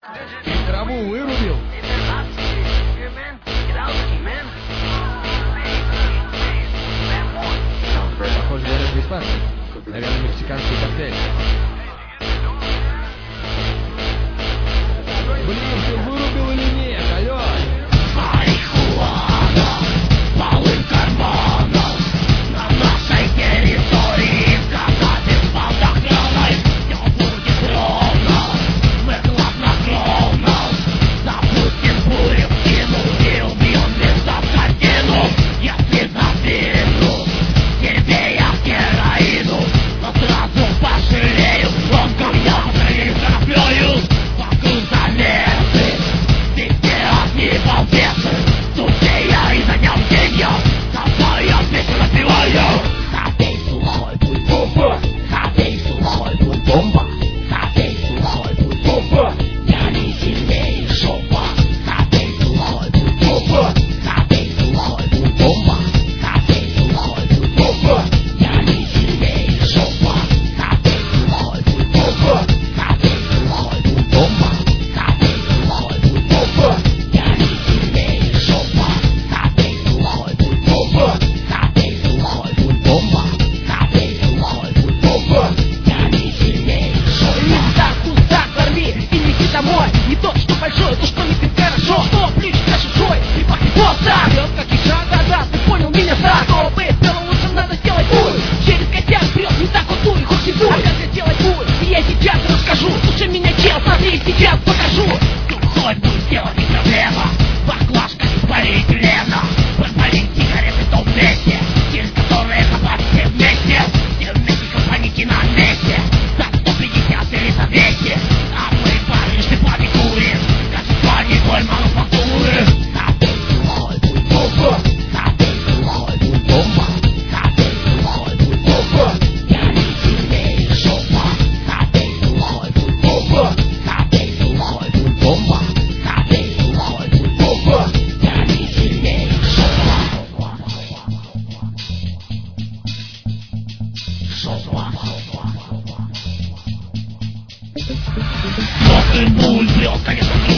Траву вырубил. Похоже, говорят испанцы. Наверное, мексиканский коктейль. Блин, ты вырубил или нет? Алло! Марихуана полым карманом на нашей территории, когда без полнохраной все будет ровно. Мы хладнокровно запустим бурю в спину и убьем лица в картину. Если запину тебе я героину, но сразу пожалею. Он ко мне телевизор плюю вокруг замесы. Везде огни балбесы, сутей я и за нем деньги. Тобой я песню напеваю. Забей сухой путь бомба, забей сухой путь бомба, забей сухой путь бомба. Я не сильнее шопа. Забей сухой путь бомба, забей сухой путь бомба, забей сухой путь бомба. Я не сильнее шопа. Забей сухой путь бомба, забей сухой путь бомба, забей сухой путь бомба. Я не сильнее шопа. Забей сухой путь бомба, забей сухой путь бомба, забей сухой путь бомба. Я не сильнее шопа. Так, кусак, порви и неси домой. Не то, что большой, то, что не ты хорошо. Что плечи на чужой, и пахнет так. Вперед, как и шаг назад, ты понял меня сразу. Чтобы сделал лучше, надо сделать путь. Через костяк вперед, не так вот дуй, хоть и дуй. А как сделать путь, я сейчас расскажу. Слушай меня, чел, смотри, сейчас покажу. Сухой путь сделать не проблема. Баклажка из полиэтилена, пропалить сигареты в том месте, через которое копать все вместе. Все вместе компаники на месте. За 150 или за 200. А мы парни шипами курим. Качество не твой мануфактуры. Забей сухой путь бомба, забей сухой путь бомба, забей сухой путь бомба. Я не сильнее шопа. Забей сухой путь бомба, забей сухой путь бомба, забей сухой путь бомба. Я не сильнее шопа. Шопа. Мокрый буль врет, конечно,